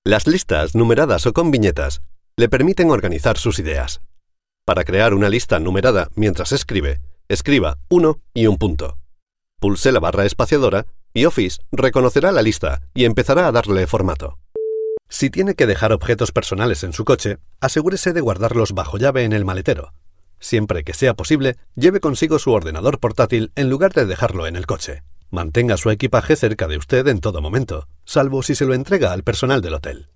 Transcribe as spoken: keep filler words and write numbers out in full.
Las listas numeradas o con viñetas le permiten organizar sus ideas. Para crear una lista numerada mientras escribe, escriba uno y un punto. Pulse la barra espaciadora y Office reconocerá la lista y empezará a darle formato. Si tiene que dejar objetos personales en su coche, asegúrese de guardarlos bajo llave en el maletero. Siempre que sea posible, lleve consigo su ordenador portátil en lugar de dejarlo en el coche. Mantenga su equipaje cerca de usted en todo momento, salvo si se lo entrega al personal del hotel.